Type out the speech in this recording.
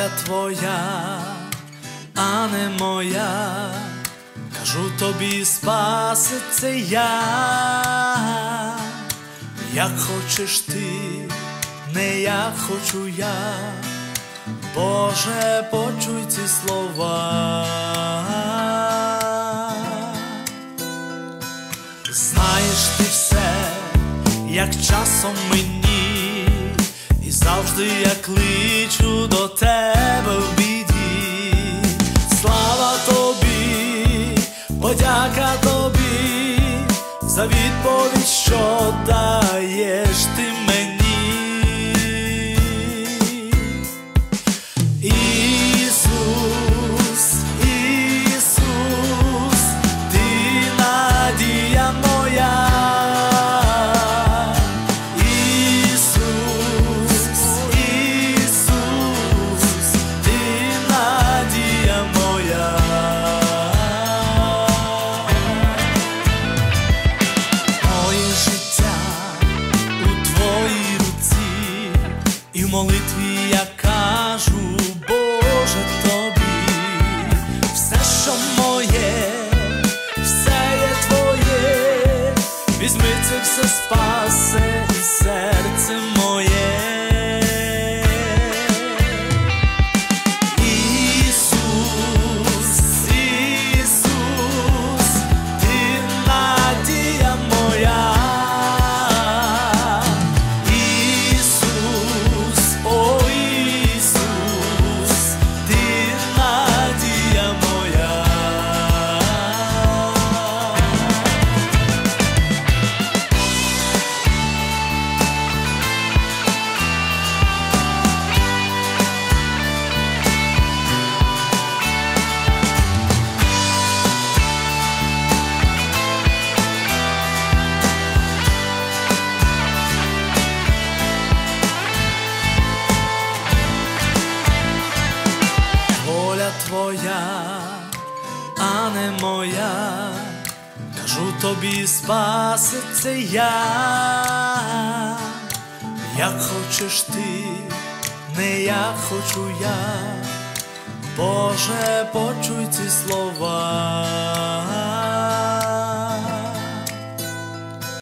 Твоя, а не моя, кажу тобі, Спасе, це я. Як хочеш ти, не як хочу я, Боже, почуй ці слова. Знаєш ти все, як часом мені, і завжди я кличу до тебе в біді. Слава тобі, подяка тобі за відповідь, що даєш ти мені. Ісус, Ісус, ти надія моя. І в молитві я кажу, Боже, тобі все, що моє, все є твоє. Візьми це все, Спасе, і серце моє. Ісус, Ісус, ти надія моя. Твоя, а не моя, кажу тобі, Спасе, це я. Як хочеш ти, не як хочу я, Боже, почуй ці слова.